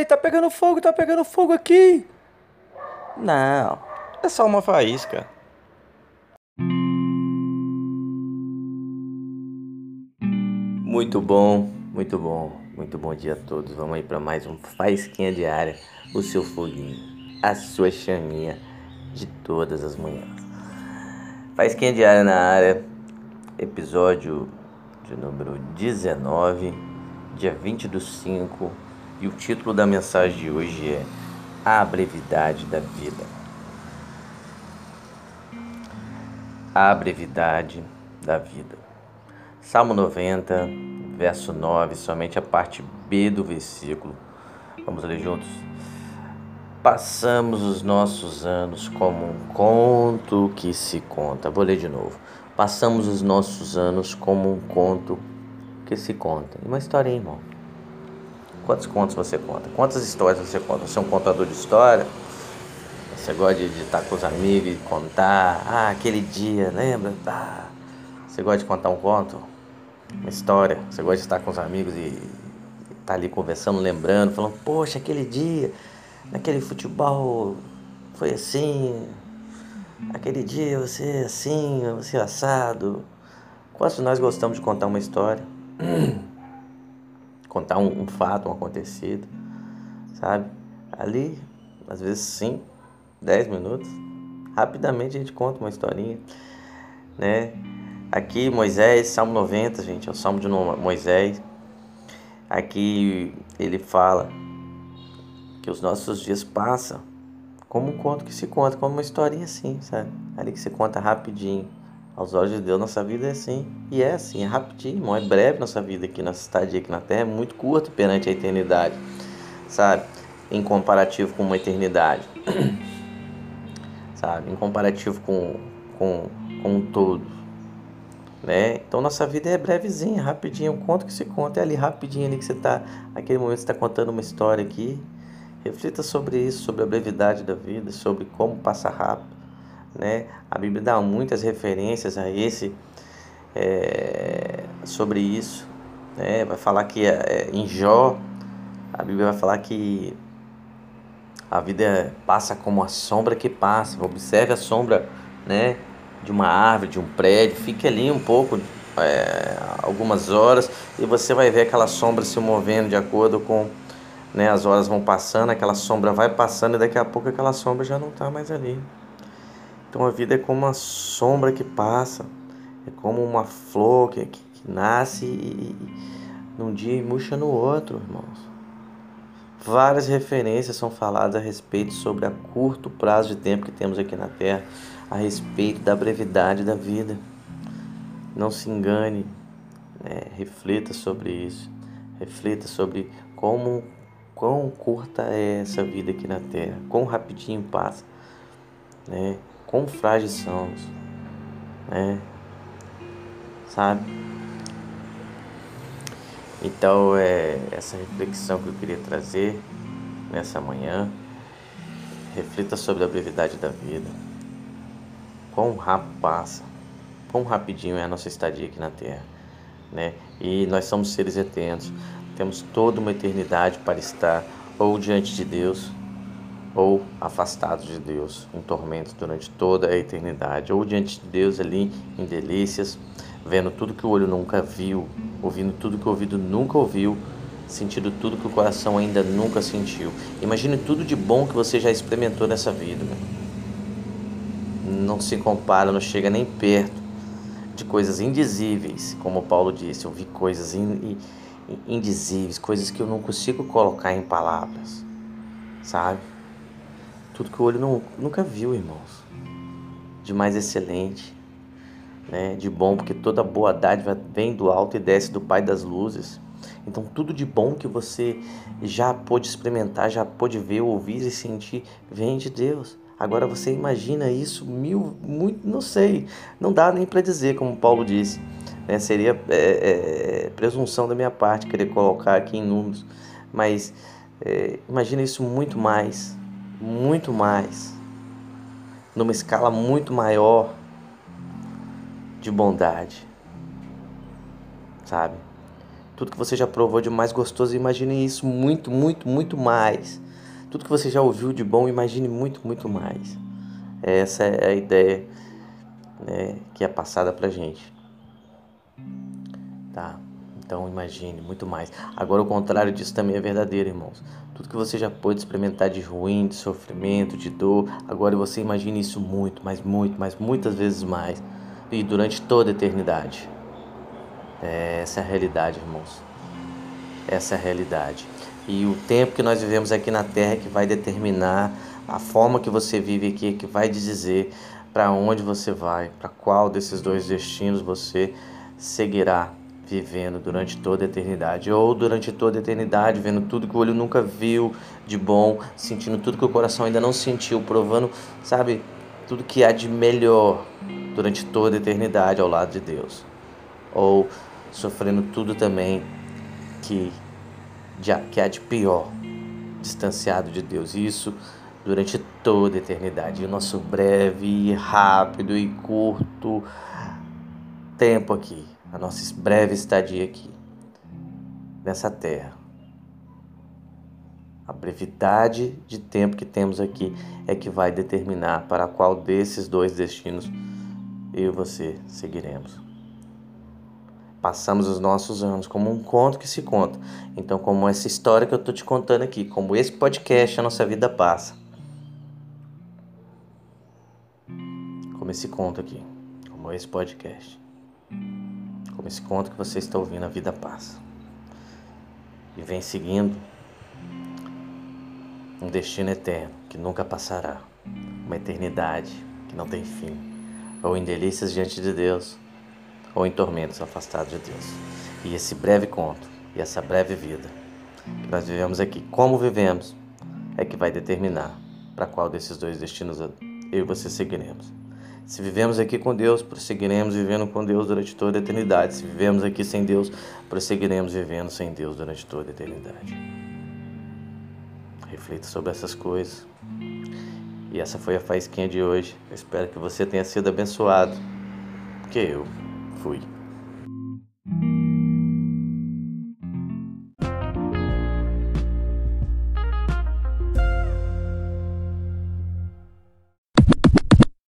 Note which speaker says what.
Speaker 1: Ei, tá pegando fogo aqui.
Speaker 2: Não, é só uma faísca. Muito bom, muito bom, muito bom dia a todos. Vamos aí para mais um Faísquinha Diária, o seu foguinho, a sua chaminha de todas as manhãs. Faísquinha Diária na área, episódio de número 19, dia 20/5, e o título da mensagem de hoje é A Brevidade da Vida. A brevidade da vida. Salmo 90, verso 9, somente a parte B do versículo. Vamos ler juntos? Passamos os nossos anos como um conto que se conta. Vou ler de novo. Passamos os nossos anos como um conto que se conta. Uma historinha, irmão. Quantos contos você conta? Quantas histórias você conta? Você é um contador de história? Você gosta de estar com os amigos e contar? Ah, aquele dia, lembra? Ah, você gosta de contar um conto? Uma história? Você gosta de estar com os amigos e estar ali conversando, lembrando, falando, poxa, aquele dia, naquele futebol foi assim, aquele dia você assim, você assado. Quantos de nós gostamos de contar uma história? Contar um fato, um acontecido, sabe? Ali, às vezes 5, 10 minutos, rapidamente a gente conta uma historinha, né? Aqui Moisés, Salmo 90, gente, é o Salmo de Moisés. Aqui ele fala que os nossos dias passam como um conto que se conta, como uma historinha assim, sabe? Ali que se conta rapidinho. Aos olhos de Deus, nossa vida é assim. E é assim, é rapidinho, irmão. É breve nossa vida aqui, nossa estadia aqui na Terra. É muito curta perante a eternidade, sabe? Em comparativo com uma eternidade, sabe? Em comparativo com, com um todo, né? Então nossa vida é brevezinha, rapidinho. É um conto que se conta. É ali rapidinho ali que você tá, aquele momento que você tá contando uma história aqui. Reflita sobre isso, sobre a brevidade da vida, sobre como passa rápido, né? A Bíblia dá muitas referências a sobre isso, né? Vai falar que em Jó, a Bíblia vai falar que a vida passa como a sombra que passa. Observe a sombra, né, de uma árvore, de um prédio. Fique ali um pouco, algumas horas, e você vai ver aquela sombra se movendo de acordo com, né, as horas vão passando, aquela sombra vai passando e daqui a pouco aquela sombra já não está mais ali. Então a vida é como uma sombra que passa, é como uma flor que nasce e num dia e murcha no outro, irmãos. Várias referências são faladas a respeito sobre a curto prazo de tempo que temos aqui na Terra, a respeito da brevidade da vida. Não se engane, né? Reflita sobre isso. Reflita sobre quão curta é essa vida aqui na Terra, quão rapidinho passa, né? Quão frágeis somos, né? Sabe? Então é essa reflexão que eu queria trazer nessa manhã. Reflita sobre a brevidade da vida. Quão rápido passa, quão rapidinho é a nossa estadia aqui na Terra, né? E nós somos seres eternos. Temos toda uma eternidade para estar ou diante de Deus ou afastados de Deus, em tormentos durante toda a eternidade, ou diante de Deus ali em delícias, vendo tudo que o olho nunca viu, ouvindo tudo que o ouvido nunca ouviu, sentindo tudo que o coração ainda nunca sentiu. Imagine tudo de bom que você já experimentou nessa vida, né? Não se compara, não chega nem perto de coisas indizíveis, como Paulo disse. Eu vi coisas indizíveis, coisas que eu não consigo colocar em palavras, sabe? Tudo que o olho nunca viu, irmãos. De mais excelente, né? De bom, porque toda boa dádiva vem do alto e desce do Pai das luzes. Então tudo de bom que você já pôde experimentar, já pôde ver, ouvir e sentir, vem de Deus. Agora você imagina isso muito, não sei, não dá nem para dizer, como Paulo disse, né? Seria presunção da minha parte querer colocar aqui em números, mas imagina isso muito mais, numa escala muito maior de bondade, sabe? Tudo que você já provou de mais gostoso, imagine isso muito, muito, muito mais. Tudo que você já ouviu de bom, imagine muito, muito mais. Essa é a ideia, né, que é passada pra gente. Tá? Então imagine muito mais. Agora o contrário disso também é verdadeiro, irmãos. Tudo que você já pôde experimentar de ruim, de sofrimento, de dor, agora você imagine isso muito, mas muitas vezes mais. E durante toda a eternidade. Essa é a realidade, irmãos. Essa é a realidade. E o tempo que nós vivemos aqui na Terra é que vai determinar a forma que você vive aqui, é que vai dizer para onde você vai, para qual desses dois destinos você seguirá vivendo durante toda a eternidade, ou durante toda a eternidade, vendo tudo que o olho nunca viu de bom, sentindo tudo que o coração ainda não sentiu, provando, sabe, tudo que há de melhor durante toda a eternidade ao lado de Deus, ou sofrendo tudo também que há de pior, distanciado de Deus, isso durante toda a eternidade. E o nosso breve, rápido e curto tempo aqui, a nossa breve estadia aqui, nessa terra, a brevidade de tempo que temos aqui é que vai determinar para qual desses dois destinos eu e você seguiremos. Passamos os nossos anos como um conto que se conta. Então, como essa história que eu estou te contando aqui, como esse podcast, a nossa vida passa. Como esse conto aqui, como esse podcast. Como esse conto que você está ouvindo, a vida passa. E vem seguindo um destino eterno que nunca passará. Uma eternidade que não tem fim. Ou em delícias diante de Deus, ou em tormentos afastados de Deus. E esse breve conto, e essa breve vida que nós vivemos aqui, como vivemos, é que vai determinar para qual desses dois destinos eu e você seguiremos. Se vivemos aqui com Deus, prosseguiremos vivendo com Deus durante toda a eternidade. Se vivemos aqui sem Deus, prosseguiremos vivendo sem Deus durante toda a eternidade. Reflita sobre essas coisas. E essa foi a faísquinha de hoje. Eu espero que você tenha sido abençoado, porque eu fui.